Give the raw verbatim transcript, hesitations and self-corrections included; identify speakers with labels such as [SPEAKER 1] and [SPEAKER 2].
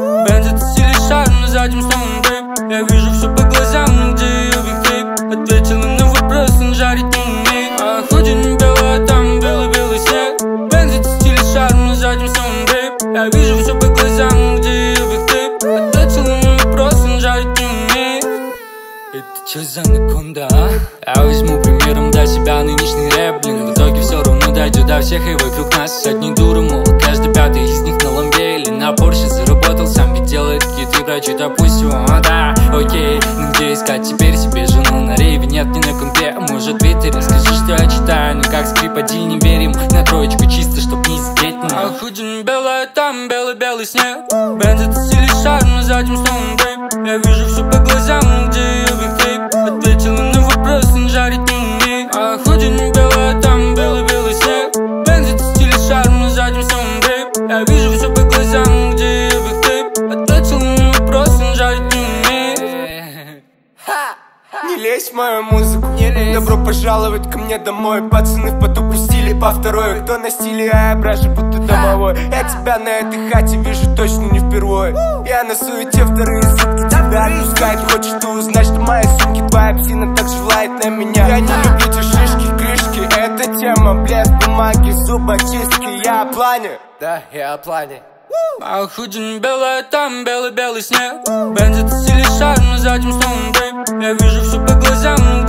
[SPEAKER 1] Бензит стиле шар, но за этим столом, бэйб. Я вижу все по глазам, но где ее бигтейп? Ответила на вопрос, он жарить не умеет. А хоть не белая, там белый-белый снег. Бензит стиле шар, но за этим столом, бэйб. Я вижу все по глазам, но где ее бигтейп? Ответила на вопрос, он жарить не умеет. Это чё за анаконда, а? Я возьму примером для себя нынешний рэп, блин. В итоге все равно дойдет до всех, и вокруг нас сотни дуры, мол, каждый пятый из них на ламбе или на Порше заработал, сам ведь делает какие-то врачи, допустим, а да, окей. Ну где искать теперь себе жену на рейве? Нет, не на компе, может в твиттере. Скажи, что я читаю, ну как скрип один, не верим. На троечку чисто, чтоб не сидеть, ну. А хоть не белая, там белый-белый снег. Бензит стиле шар, но за этим столом, бэйб. Я вижу все по глазам, ну где ее бигтейп? Ответила на вопрос, он жарить не умеет. А хоть не белая, там белый-белый снег. Бензит стиле шар, но за этим столом, бэйб. Я вижу все по глазам, ну где ее бигтейп? Ответила на вопрос, он жарить не умеет.
[SPEAKER 2] Не лезь в мою музыку, не лезь. Добро пожаловать ко мне домой. Пацаны в поту пустили по второй. Кто на стиле, а я браже, будто домовой. Я тебя на этой хате вижу точно не впервой. Я на суете вторые сутки тебя отпускать. Хочешь ты узнать, что мои сумки твоя псина так желает на меня. Я не люблю те шишки, крышки. Это тема, блеск бумаги, зубочистки. Я о плане, да, я о плане.
[SPEAKER 1] А хоть не белая, там белый-белый снег. Бензит стиле шар, но за этим столом, бэйб. Я вижу все по глазам,